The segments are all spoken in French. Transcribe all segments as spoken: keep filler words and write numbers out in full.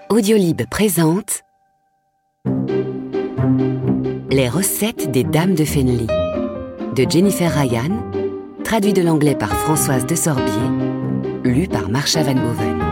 Audiolib présente Les recettes des Dames de Fenley de Jennifer Ryan, traduit de l'anglais par Françoise de Sorbier, lu par Marsha Van Boven.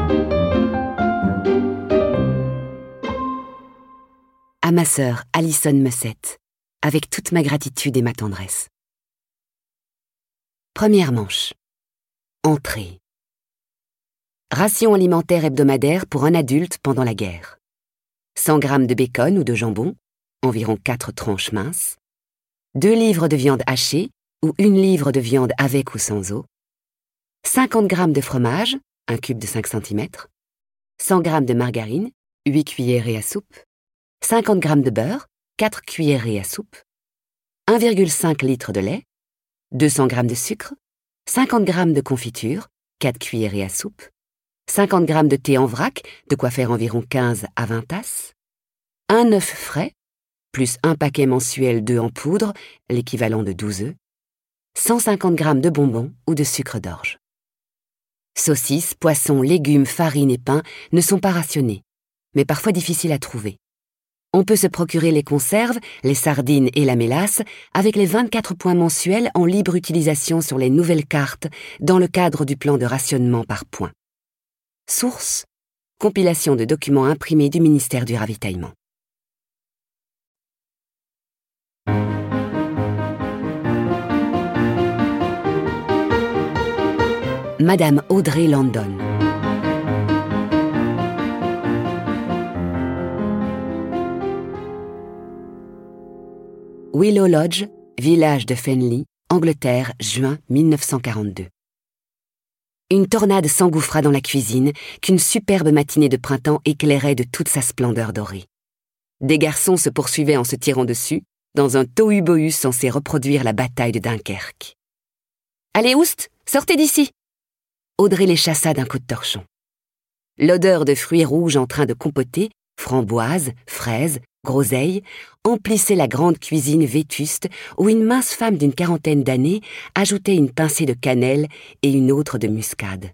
À ma sœur Alison Musset, avec toute ma gratitude et ma tendresse. Première manche. Entrée. Ration alimentaire hebdomadaire pour un adulte pendant la guerre. cent grammes de bacon ou de jambon, environ quatre tranches minces. deux livres de viande hachée ou une livre de viande avec ou sans eau. cinquante grammes de fromage, un cube de cinq centimètres. cent grammes de margarine, huit cuillerées à soupe. cinquante grammes de beurre, quatre cuillerées à soupe. un virgule cinq litre de lait. deux cents grammes de sucre. cinquante grammes de confiture, quatre cuillerées à soupe. cinquante grammes de thé en vrac, de quoi faire environ quinze à vingt tasses. Un œuf frais, plus un paquet mensuel d'œufs en poudre, l'équivalent de douze œufs. cent cinquante grammes de bonbons ou de sucre d'orge. Saucisses, poissons, légumes, farine et pain ne sont pas rationnés, mais parfois difficiles à trouver. On peut se procurer les conserves, les sardines et la mélasse avec les vingt-quatre points mensuels en libre utilisation sur les nouvelles cartes dans le cadre du plan de rationnement par points. Source: compilation de documents imprimés du ministère du Ravitaillement. Madame Audrey Landon. Willow Lodge, village de Fenley, Angleterre, juin mille neuf cent quarante-deux. Une tornade s'engouffra dans la cuisine qu'une superbe matinée de printemps éclairait de toute sa splendeur dorée. Des garçons se poursuivaient en se tirant dessus, dans un tohu-bohu censé reproduire la bataille de Dunkerque. « Allez, oust, sortez d'ici !» Audrey les chassa d'un coup de torchon. L'odeur de fruits rouges en train de compoter, framboises, fraises, groseilles, emplissait la grande cuisine vétuste où une mince femme d'une quarantaine d'années ajoutait une pincée de cannelle et une autre de muscade.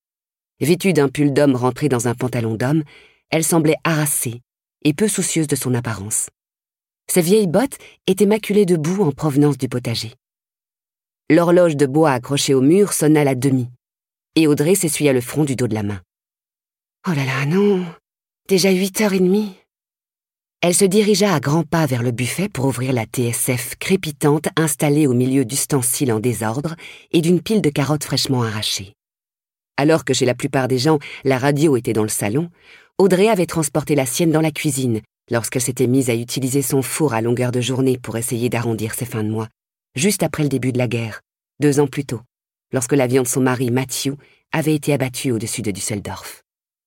Vêtue d'un pull d'homme rentré dans un pantalon d'homme, elle semblait harassée et peu soucieuse de son apparence. Ses vieilles bottes étaient maculées de boue en provenance du potager. L'horloge de bois accrochée au mur sonna la demi, et Audrey s'essuya le front du dos de la main. « Oh là là, non, déjà huit heures et demie !» Elle se dirigea à grands pas vers le buffet pour ouvrir la T S F crépitante installée au milieu d'ustensiles en désordre et d'une pile de carottes fraîchement arrachées. Alors que chez la plupart des gens, la radio était dans le salon, Audrey avait transporté la sienne dans la cuisine lorsqu'elle s'était mise à utiliser son four à longueur de journée pour essayer d'arrondir ses fins de mois, juste après le début de la guerre, deux ans plus tôt, lorsque l'avion de son mari, Matthew, avait été abattu au-dessus de Düsseldorf.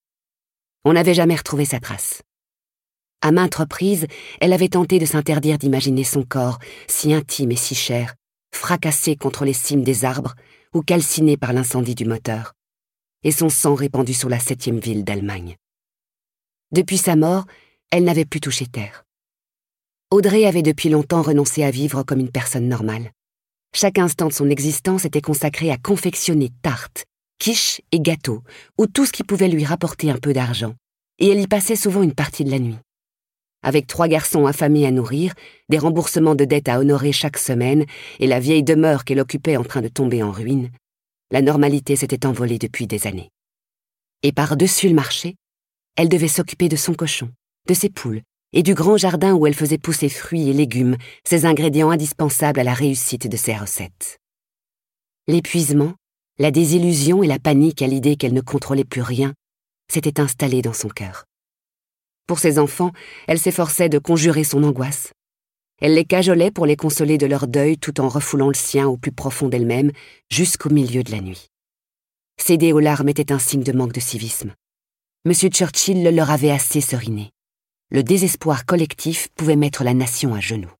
On n'avait jamais retrouvé sa trace. À maintes reprises, elle avait tenté de s'interdire d'imaginer son corps, si intime et si cher, fracassé contre les cimes des arbres ou calciné par l'incendie du moteur, et son sang répandu sur la septième ville d'Allemagne. Depuis sa mort, elle n'avait plus touché terre. Audrey avait depuis longtemps renoncé à vivre comme une personne normale. Chaque instant de son existence était consacré à confectionner tartes, quiches et gâteaux, ou tout ce qui pouvait lui rapporter un peu d'argent, et elle y passait souvent une partie de la nuit. Avec trois garçons affamés à nourrir, des remboursements de dettes à honorer chaque semaine et la vieille demeure qu'elle occupait en train de tomber en ruine, la normalité s'était envolée depuis des années. Et par-dessus le marché, elle devait s'occuper de son cochon, de ses poules et du grand jardin où elle faisait pousser fruits et légumes, ces ingrédients indispensables à la réussite de ses recettes. L'épuisement, la désillusion et la panique à l'idée qu'elle ne contrôlait plus rien s'étaient installés dans son cœur. Pour ses enfants, elle s'efforçait de conjurer son angoisse. Elle les cajolait pour les consoler de leur deuil tout en refoulant le sien au plus profond d'elle-même jusqu'au milieu de la nuit. Céder aux larmes était un signe de manque de civisme. Monsieur Churchill le leur avait assez seriné. Le désespoir collectif pouvait mettre la nation à genoux.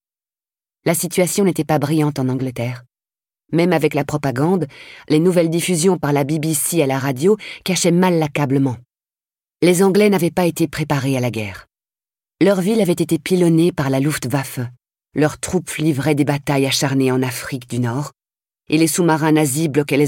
La situation n'était pas brillante en Angleterre. Même avec la propagande, les nouvelles diffusions par la B B C à la radio cachaient mal l'accablement. Les Anglais n'avaient pas été préparés à la guerre. Leur ville avait été pilonnée par la Luftwaffe, leurs troupes livraient des batailles acharnées en Afrique du Nord, et les sous-marins nazis bloquaient les